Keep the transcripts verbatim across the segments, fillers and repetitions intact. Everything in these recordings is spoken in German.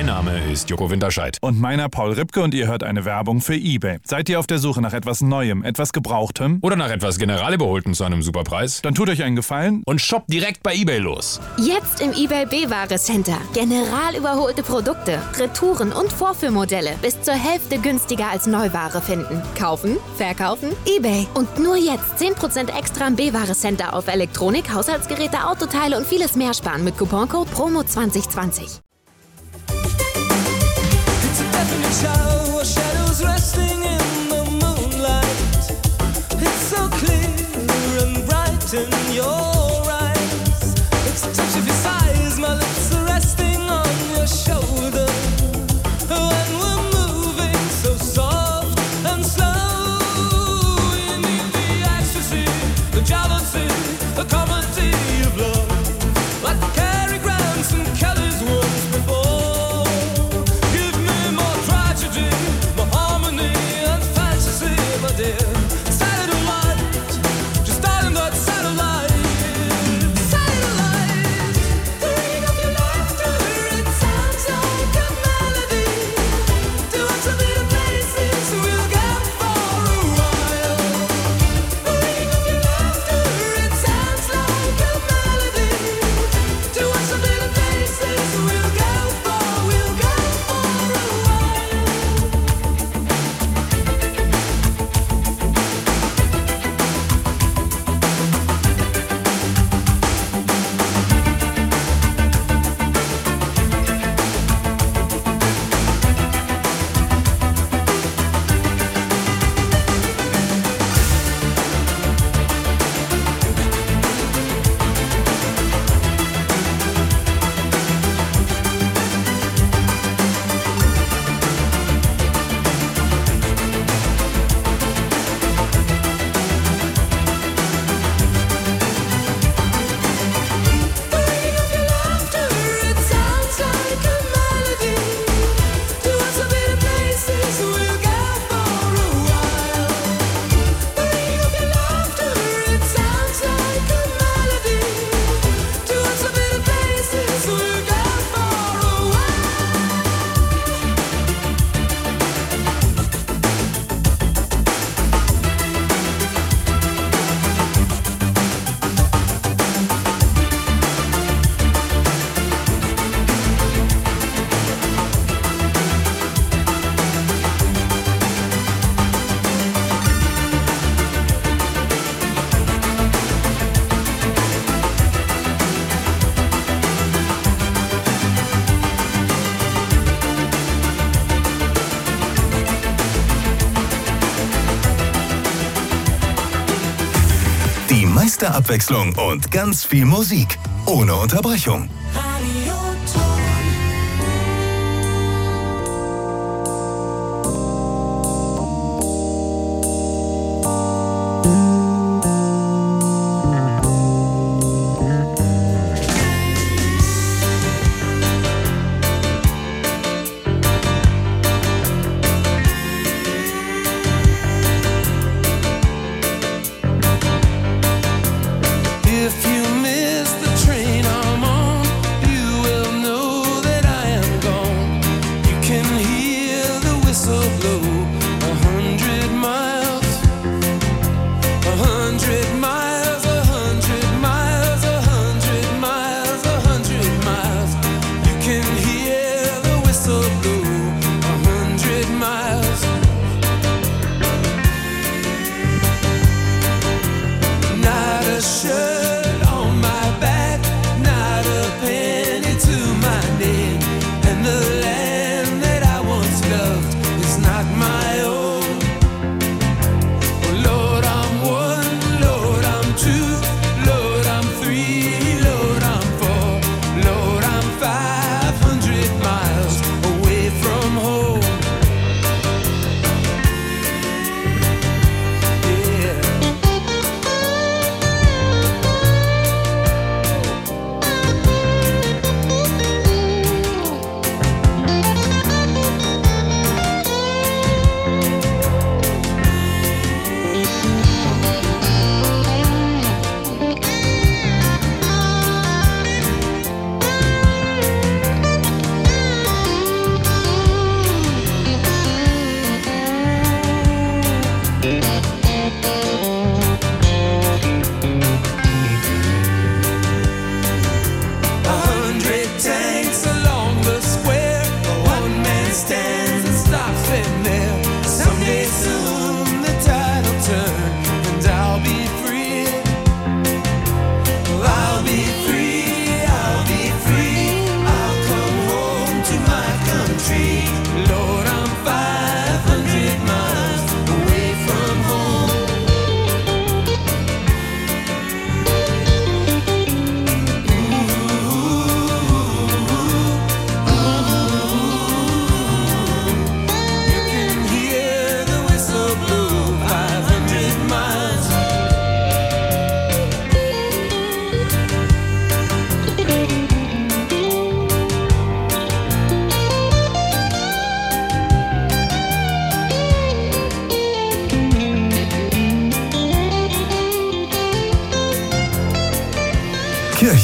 Mein Name ist Joko Winterscheid. Und meiner Paul Ripke und ihr hört eine Werbung für eBay. Seid ihr auf der Suche nach etwas Neuem, etwas Gebrauchtem? Oder nach etwas Generalüberholten zu einem Superpreis? Dann tut euch einen Gefallen und shoppt direkt bei eBay los. Jetzt im eBay B-Ware Center. General überholte Produkte, Retouren und Vorführmodelle bis zur Hälfte günstiger als Neuware finden. Kaufen, verkaufen, eBay. Und nur jetzt zehn Prozent extra im B-Ware Center auf Elektronik, Haushaltsgeräte, Autoteile und vieles mehr sparen mit Couponcode Promo zwanzig zwanzig. Shower shadows resting in the moonlight. It's so clear and bright in your eyes. It's a touch of your size, my lips are resting on your shoulder. When we're moving so soft and slow, you need the ecstasy, the jealousy, the comedy of love. Like Cary Grant's and Kelly's once before. Meiste Abwechslung und ganz viel Musik. Ohne Unterbrechung. If you miss the train I'm on,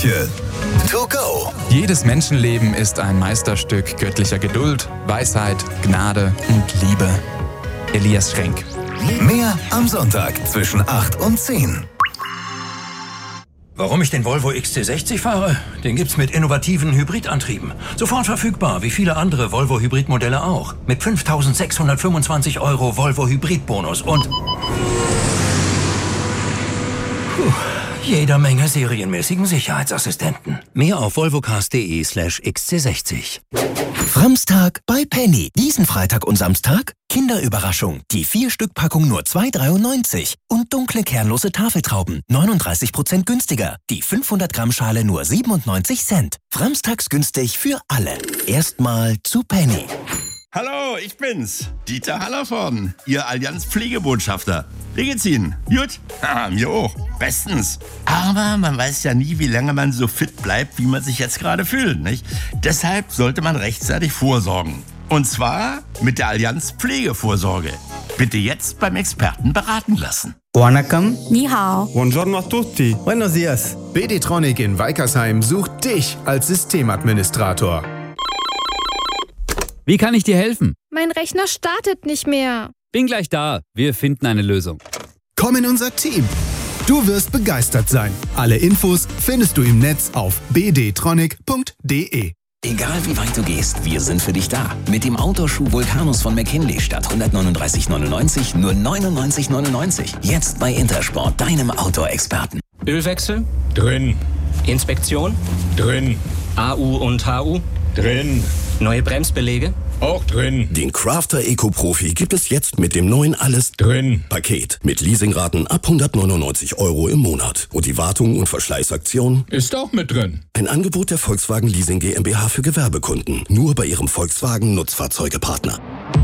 Kirche. To go. Jedes Menschenleben ist ein Meisterstück göttlicher Geduld, Weisheit, Gnade und Liebe. Elias Schrenk. Mehr am Sonntag zwischen acht und zehn. Warum ich den Volvo X C sechzig fahre? Den gibt's mit innovativen Hybridantrieben. Sofort verfügbar, wie viele andere Volvo-Hybridmodelle auch. Mit fünftausendsechshundertfünfundzwanzig Euro Volvo-Hybrid-Bonus und Puh, jeder Menge serienmäßigen Sicherheitsassistenten. Mehr auf volvocars.de slash xc60. Framstag bei Penny. Diesen Freitag und Samstag Kinderüberraschung. Die vier-Stück-Packung nur zwei dreiundneunzig. Und dunkle kernlose Tafeltrauben. neununddreißig Prozent günstiger. Die fünfhundert Gramm Schale nur siebenundneunzig Cent. Framstags günstig für alle. Erstmal zu Penny. Hallo, ich bin's. Dieter Hallervorden, Ihr Allianz-Pflegebotschafter. Wie geht's Ihnen? Gut? Haha, mir auch. Bestens. Aber man weiß ja nie, wie lange man so fit bleibt, wie man sich jetzt gerade fühlt, nicht? Deshalb sollte man rechtzeitig vorsorgen. Und zwar mit der Allianz Pflegevorsorge. Bitte jetzt beim Experten beraten lassen. Vanakkam. Ni hao. Buongiorno a tutti. Buenos dias. B D Tronic in Weikersheim sucht dich als Systemadministrator. Wie kann ich dir helfen? Mein Rechner startet nicht mehr. Bin gleich da. Wir finden eine Lösung. Komm in unser Team. Du wirst begeistert sein. Alle Infos findest du im Netz auf b d tronic punkt d e. Egal wie weit du gehst, wir sind für dich da. Mit dem Autoschuh Vulcanus von McKinley statt hundertneununddreißig neunundneunzig nur neunundneunzig neunundneunzig. Jetzt bei Intersport, deinem Outdoor-Experten. Ölwechsel? Drin. Inspektion? Drin. A U und H U? Drin. Neue Bremsbeläge? Auch drin. Den Crafter Eco-Profi gibt es jetzt mit dem neuen Alles drin Paket. Mit Leasingraten ab hundertneunundneunzig Euro im Monat. Und die Wartung und Verschleißaktion ist auch mit drin. Ein Angebot der Volkswagen Leasing GmbH für Gewerbekunden. Nur bei ihrem Volkswagen Nutzfahrzeugepartner.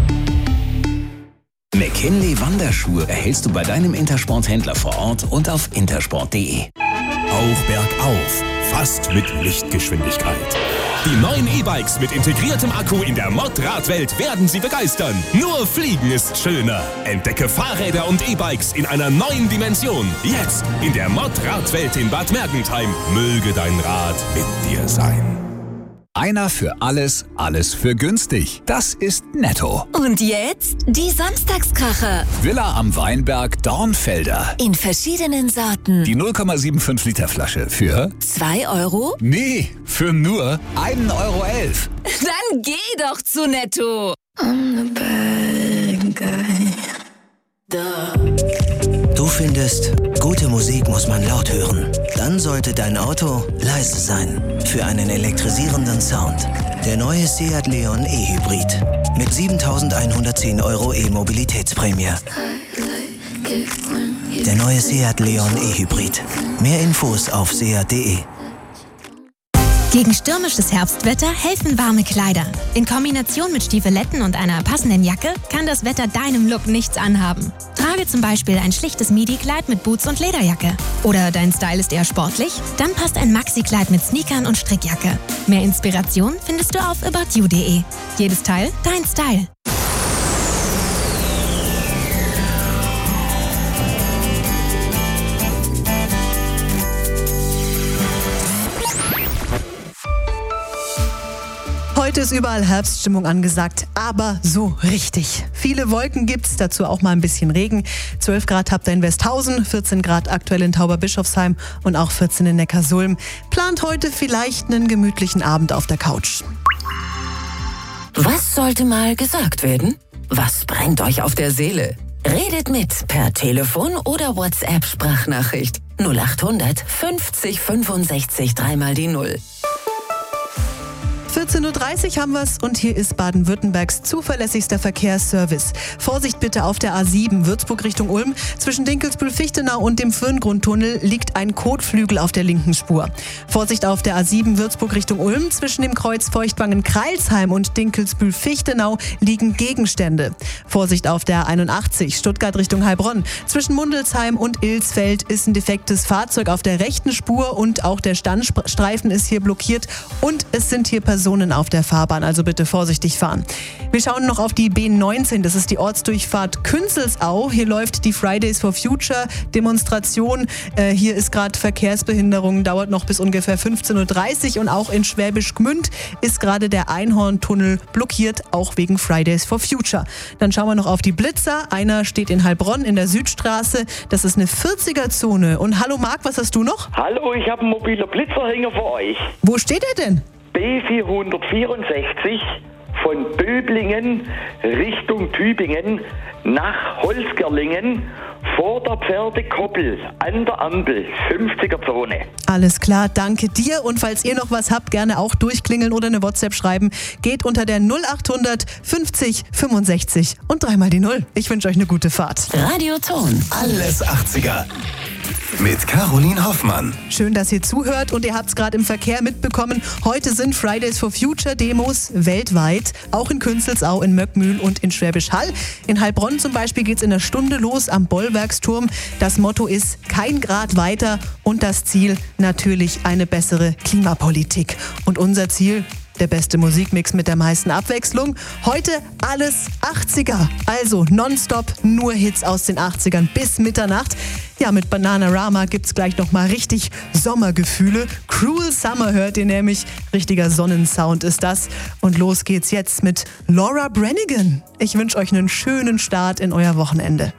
McKinley Wanderschuhe erhältst du bei deinem Intersport-Händler vor Ort und auf intersport punkt d e. Auch bergauf. Fast mit Lichtgeschwindigkeit. Die neuen E-Bikes mit integriertem Akku in der Mod-Radwelt werden Sie begeistern. Nur Fliegen ist schöner. Entdecke Fahrräder und E-Bikes in einer neuen Dimension. Jetzt in der Mod-Radwelt in Bad Mergentheim. Möge dein Rad mit dir sein. Einer für alles, alles für günstig. Das ist Netto. Und jetzt die Samstagskracher. Villa am Weinberg Dornfelder. In verschiedenen Sorten. Die null Komma fünfundsiebzig Liter Flasche für... zwei Euro? Nee, für nur einen Euro elf. Dann geh doch zu Netto. I'm the bad guy. Du findest, gute Musik muss man laut hören. Dann sollte dein Auto leise sein. Für einen elektrisierenden Sound. Der neue Seat Leon E-Hybrid. Mit siebentausendeinhundertzehn Euro E-Mobilitätsprämie. Der neue Seat Leon E-Hybrid. Mehr Infos auf seat punkt d e. Gegen stürmisches Herbstwetter helfen warme Kleider. In Kombination mit Stiefeletten und einer passenden Jacke kann das Wetter deinem Look nichts anhaben. Trage zum Beispiel ein schlichtes Midi-Kleid mit Boots und Lederjacke. Oder dein Style ist eher sportlich? Dann passt ein Maxi-Kleid mit Sneakern und Strickjacke. Mehr Inspiration findest du auf about you punkt d e. Jedes Teil, dein Style. Heute ist überall Herbststimmung angesagt, aber so richtig. Viele Wolken gibt's, dazu auch mal ein bisschen Regen. zwölf Grad habt ihr in Westhausen, vierzehn Grad aktuell in Tauberbischofsheim und auch vierzehn in Neckarsulm. Plant heute vielleicht einen gemütlichen Abend auf der Couch. Was sollte mal gesagt werden? Was brennt euch auf der Seele? Redet mit per Telefon oder WhatsApp-Sprachnachricht. null achthundert fünfzig fünfundsechzig dreimal die Null. vierzehn Uhr dreißig haben wir's und hier ist Baden-Württembergs zuverlässigster Verkehrsservice. Vorsicht bitte auf der A sieben Würzburg Richtung Ulm. Zwischen Dinkelsbühl-Fichtenau und dem Föhngrundtunnel liegt ein Kotflügel auf der linken Spur. Vorsicht auf der A sieben Würzburg Richtung Ulm. Zwischen dem Kreuz Feuchtwangen-Kreilsheim und Dinkelsbühl-Fichtenau liegen Gegenstände. Vorsicht auf der einundachtzig Stuttgart Richtung Heilbronn. Zwischen Mundelsheim und Ilsfeld ist ein defektes Fahrzeug auf der rechten Spur und auch der Standstreifen ist hier blockiert und es sind hier Personen Personen auf der Fahrbahn, also bitte vorsichtig fahren. Wir schauen noch auf die B neunzehn, das ist die Ortsdurchfahrt Künzelsau. Hier läuft die Fridays for Future Demonstration. Äh, hier ist gerade Verkehrsbehinderung, dauert noch bis ungefähr fünfzehn Uhr dreißig und auch in Schwäbisch Gmünd ist gerade der Einhorntunnel blockiert, auch wegen Fridays for Future. Dann schauen wir noch auf die Blitzer. Einer steht in Heilbronn in der Südstraße. Das ist eine vierziger-Zone. Und hallo Marc, was hast du noch? Hallo, ich habe einen mobiler Blitzerhänger für euch. Wo steht er denn? B vierhundertvierundsechzig von Böblingen Richtung Tübingen nach Holzgerlingen vor der Pferdekoppel an der Ampel, fünfziger-Zone. Alles klar, danke dir. Und falls ihr noch was habt, gerne auch durchklingeln oder eine WhatsApp schreiben. Geht unter der null acht hundert fünfzig fünfundsechzig und dreimal die Null. Ich wünsche euch eine gute Fahrt. Radioton. Alles achtziger. Mit Caroline Hoffmann. Schön, dass ihr zuhört und ihr habt es gerade im Verkehr mitbekommen. Heute sind Fridays for Future Demos weltweit, auch in Künzelsau, in Möckmühl und in Schwäbisch Hall. In Heilbronn zum Beispiel geht es in einer Stunde los am Bollwerksturm. Das Motto ist kein Grad weiter und das Ziel natürlich eine bessere Klimapolitik. Und unser Ziel? Der beste Musikmix mit der meisten Abwechslung. Heute alles achtziger. Also nonstop nur Hits aus den achtzigern bis Mitternacht. Ja, mit Bananarama gibt's gleich nochmal richtig Sommergefühle. Cruel Summer hört ihr nämlich. Richtiger Sonnensound ist das. Und los geht's jetzt mit Laura Branigan. Ich wünsche euch einen schönen Start in euer Wochenende.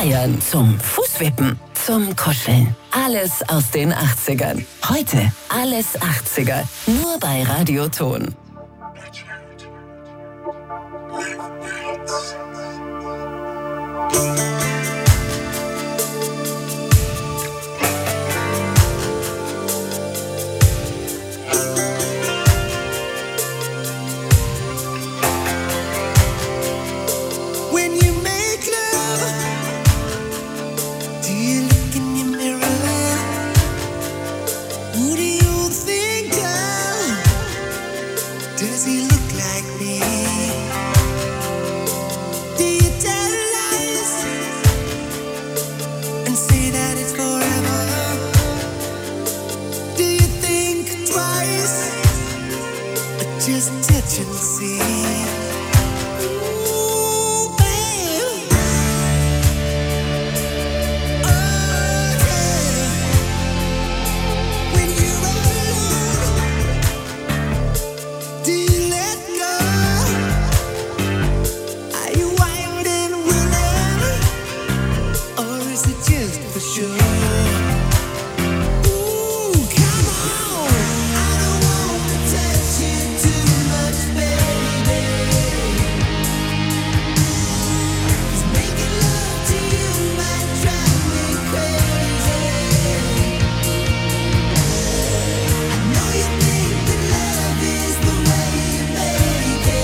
Feiern, zum Fußwippen, zum Kuscheln. Alles aus den achtzigern. Heute alles achtziger. Nur bei Radioton. Just touch and see.